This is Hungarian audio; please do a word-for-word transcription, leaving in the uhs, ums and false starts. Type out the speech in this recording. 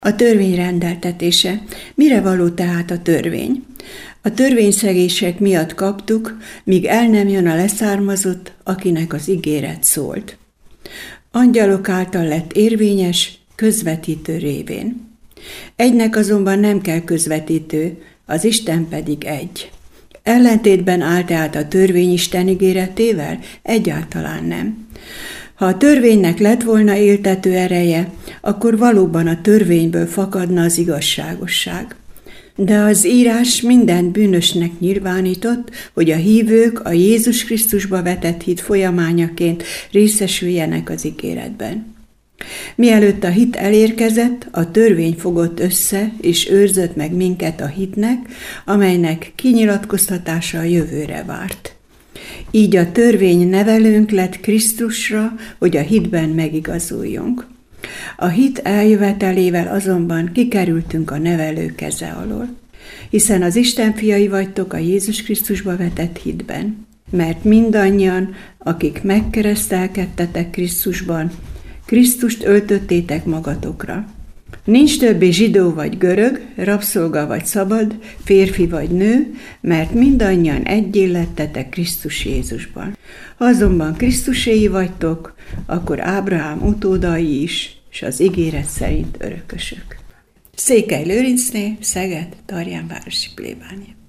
A törvény rendeltetése. Mire való tehát a törvény? A törvényszegések miatt kaptuk, míg el nem jön a leszármazott, akinek az ígéret szólt. Angyalok által lett érvényes, közvetítő révén. Egynek azonban nem kell közvetítő, az Isten pedig egy. Ellentétben áll tehát a törvény Isten ígéretével? Egyáltalán nem. Ha a törvénynek lett volna éltető ereje, akkor valóban a törvényből fakadna az igazságosság. De az írás mindent bűnösnek nyilvánított, hogy a hívők a Jézus Krisztusba vetett hit folyamányaként részesüljenek az ígéretben. Mielőtt a hit elérkezett, a törvény fogott össze és őrzött meg minket a hitnek, amelynek kinyilatkoztatása a jövőre várt. Így a törvény nevelőnk lett Krisztusra, hogy a hitben megigazuljunk. A hit eljövetelével azonban kikerültünk a nevelő keze alól, hiszen az Isten fiai vagytok a Jézus Krisztusba vetett hitben, mert mindannyian, akik megkeresztelkedtetek Krisztusban, Krisztust öltöttétek magatokra. Nincs többé zsidó vagy görög, rabszolga vagy szabad, férfi vagy nő, mert mindannyian egyé lettetek Krisztus Jézusban. Ha azonban Krisztuséi vagytok, akkor Ábrahám utódai is, és az ígéret szerint örökösök. Székely Lőrincné, Szeged, Tarjánvárosi plébánia.